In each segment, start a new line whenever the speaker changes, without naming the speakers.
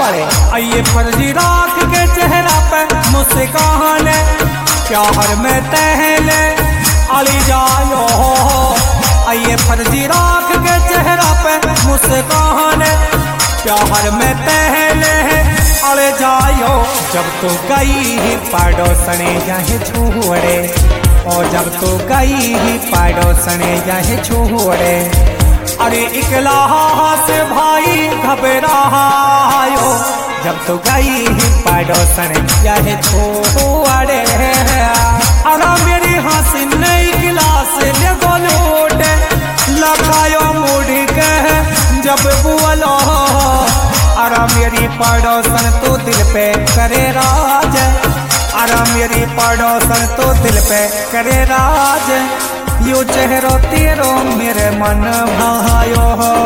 छुआरे। आइए फर्जी राख के चेहरा पे मुस्कान, प्यार में तहले अली जायो। आइए फर्जी राख के चेहरा पे मुस्कान, प्यार में पहले अड़े जायो। जब तो गई पड़ोसने जाहे छोड़े, और जब तो गई पड़ोसने जाहे छोड़े। अरे इकला से भाई घबरायो, जब तो गई पड़ोसने जाहे छोड़े। अरे मेरी हंसी नई गिलास ले गोलोट लगायो मुड़ी के जब बोलो। अरे मेरी पड़ोसन तो दिल पे करे राज, अरे मेरी पड़ोसन तो दिल पे करे राज। यो चेहरो तेरो मेरे मन भायो।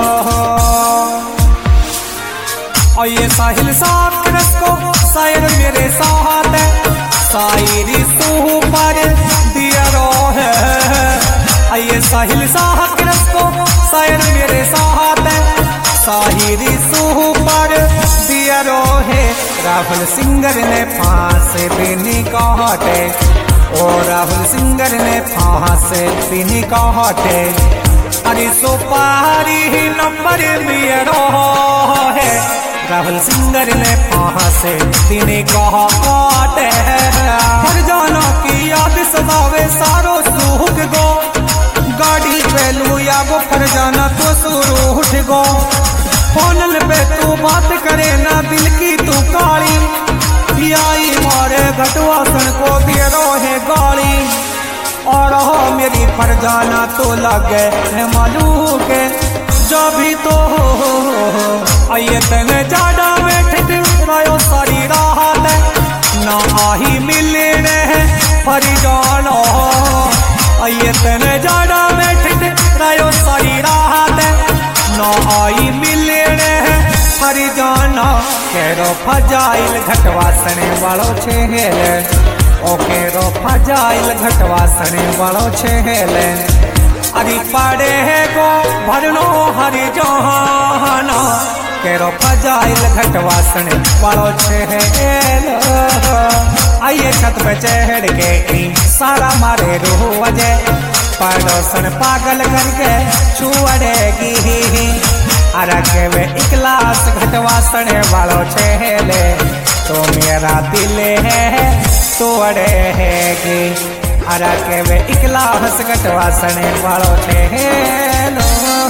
और ये साहिल साथ को शायर मेरे साथ, शायरी तू पर दिया रो है। ये साहिल साहब को शायर मेरे साथ, शायरी तू पर दिया रो है। राहुल सिंगर ने फांसे भी काटे, और राहुल सिंगर ने फांसे भी काटे। अरे सुपारी नंबर मेरा है, राहुल सिंगर ने फांसे भी काटे। फरजाना की याद सदावे सारो सुख गो, गाड़ी पे लूया वो फरजाना तो शुरू उठ गो। फोनल पे तू बात करे ना दिल की तू काली, आई मारे घटवासन को दिए रोहे गाली। और हो मेरी फरजाना तो लगे है मालूम के जो भी तो हो। आइए तेने जाडा बैठ रायो सारी रात, ना आही मिलने फरजाना। आइए तेने जाडा बैठ रायो सारी रात, ना आई मिलने फरजाना। केरो फजाइल घटवासने वालो छेले, ओ केरो फजाइल घटवासने वालो छेले। अरे पड़े गो भरनो हरि जहाना, केरो फजाइल घटवासने वालो छेले। आइए छत पे चढ़ के सारा मारे रूह अजय, पड़ोसन पागल करके छुअड़ेगी। अरे के वे इकलास घटवासने वालो छेले, तो मेरा दिल है तोड़ेगी। अरे के वे इकलास घटवासने वालो छेलो।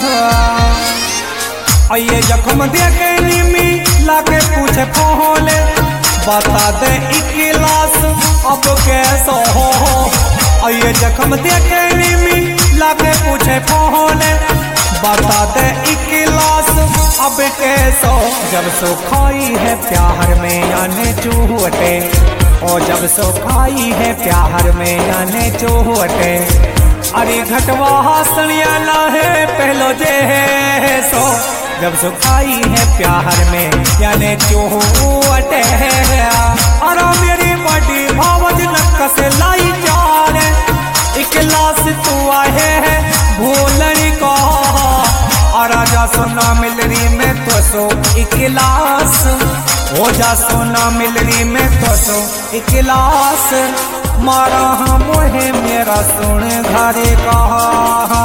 आइए जख्म देखे नीमी लाके पूछे फोले, बता दे इकलास अब कैसो हो। आइए जख्म देखे नीमी लाके पूछे फोले, बता दे इकलास अब कैसो। जब सो खाई है प्यार में आने चूहटे, और जब सो खाई है प्यार में आने चूहटे। अरे घटवा हसनिया ना है पहलो जे सो, जब सो खाई है प्यार में याने चूहटे। अरे मेरी बड़ी भावज नक्कस लाई चार, इकलास तू आए है भूलनी को। राजा सोना मिलरी में तो सो इकलास, हो जा सोना मिलरी में तो सो इकलास। मारा हम मोहे मेरा सुन घरे कहा।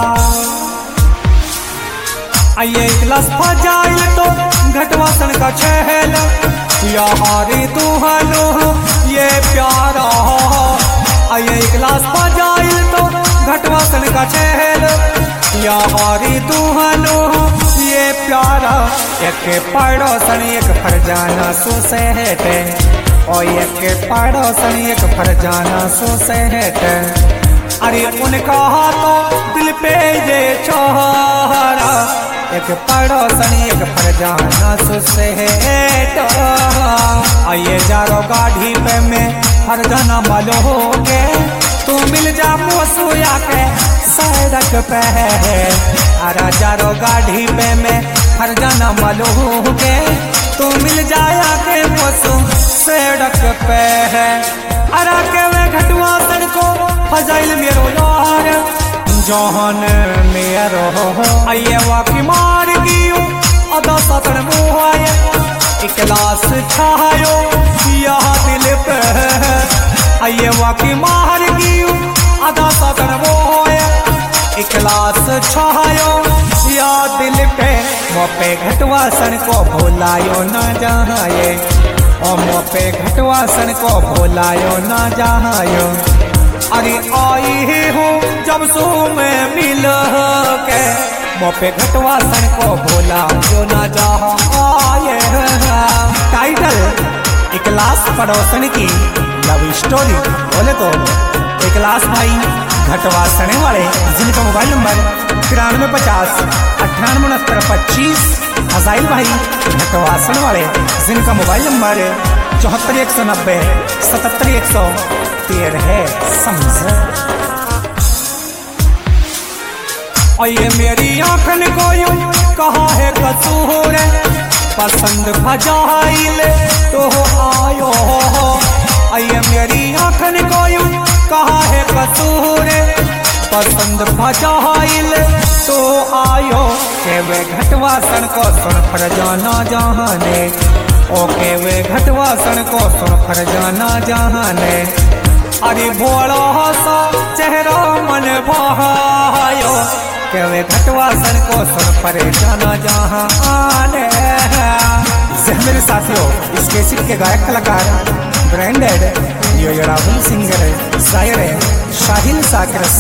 आइए इकलास फजाइल तो घटवासन का छेल, यारी दुहानो ये प्यारा। आइए इकलास फजाइल तो घटवासन का छेल, यारी दुहानो ये प्यारा। एक पड़ोसन एक फरजाना सुसेटे, और एक पड़ोसन एक फरजाना सुसेटे। अरे उनका तो दिल पे ये छोरा, एक पड़ोसन एक फरजाना सुसेटे। आइए जारो गाड़ी पे में फरजाना मालो हो के, तू मिल जा मोसुया के सड़क पे। अरे जारो गाड़ी पे में फरजाना मालो हो के, तू मिल जाया के मोसु सड़क पे है। अरे के वे घटवा सड़को फजाइल मेरो यार, जहान मेरो। आइए वाकी मार गियो अदा सतन मुहाए, इकलास छायो या दिल पे आइए वाकी मार गियो आधा सदन वो इकलास छायो या दिल पे मोपे घटवासन को भुलायो न जाए ओ मोपे घटवासन को भुलायो न जायो अरे आई हूँ जब सो में मिल के मोपे घटवासन को भुलायो न जाए। टाइटल इकलास पड़ोसन की लव स्टोरी। बोले तो इकलास भाई घटवासने वाले जिनका मोबाइल नंबर 9350 986925। हजाइल भाई घटवासन वाले जिनका मोबाइल नंबर 74 190 77 113 है। समझ और ये मेरी आँखन को यूं कहा है कसूर पसंद भजाइल तो आयो ये मेरी आँखन को यूं कहा है कसूर पसंद भजाइल तो आयो के वे घटवासन को सुन पर जाना जहाने ओ के वे घटवासन को सुन पर जाना जहाने अरे भोला सा चेहरा मन भायो के वे घटवासन को सुन पर जाना जहाने। मेरे साथियों इस कैसेट के गायक कलाकार ब्रांडेड यो राहुल सिंगर है, शायर है शाहिल साकरस।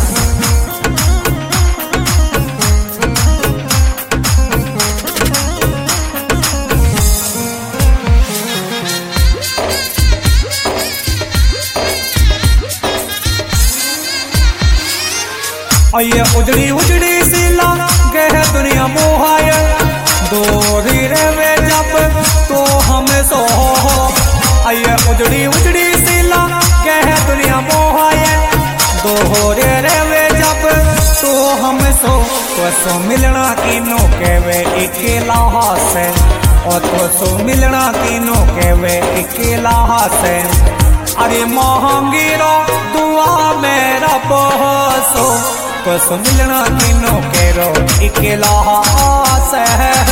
ये उजड़ी उजड़ी सी लागे है दुनिया मोहाय दूरी रे जब तो हम सो ये उजड़ी उजड़ी सी लागे है दुनिया मोहाय दोहरे रे जब तो हम सो मिलना किनो के वे अकेला से और तो सो मिलना किनो के वे अकेला से अरे महंगी रो दुआ मेरा बहसो तो मिलना किनो के रो अकेला से।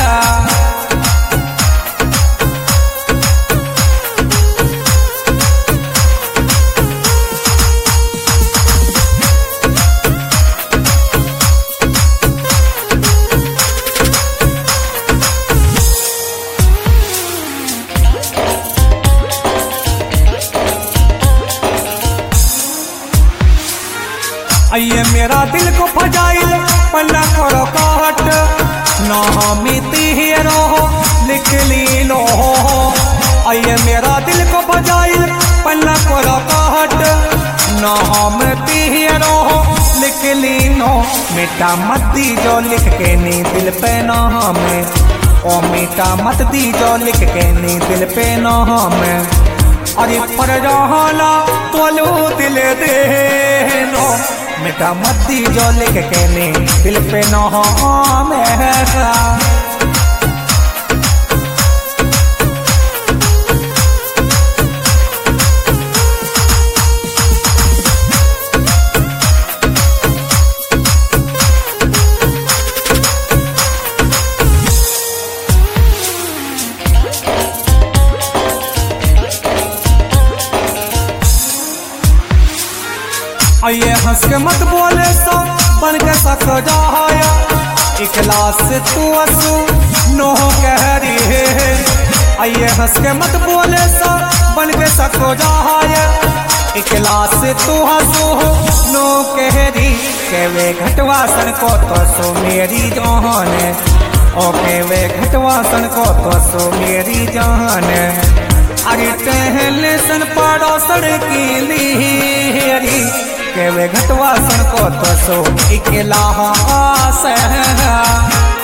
ये मेरा दिल को फजाइल पल्ला करो काट ना हमीती रो लिख ली लो ये मेरा दिल को फजाइल पल्ला करो काट ना हमीती रो लिख ली नो मीठा मत दी जो लिख के नी दिल पे ना हमें ओ मीठा मत दी जो लिख के नी दिल पे ना हमें अरे पर जहाला तोलू दिल दे नो मीठा मत दी जो लिख के नी दिल पे न हो मेरा। ये हंस के मत बोले तो बन के सक जाया इकलास तू असू नो कह रही है। ये हंस के मत बोले तो बन के सक जाया इकलास तू हंसू नो कह रही के वे घटवासन को तो सो मेरी जान ओ के वे घटवासन को तो सो मेरी जान अरे टहले सन पड़ो सड़की ली के वे घटवासन को तो सो अकेला से।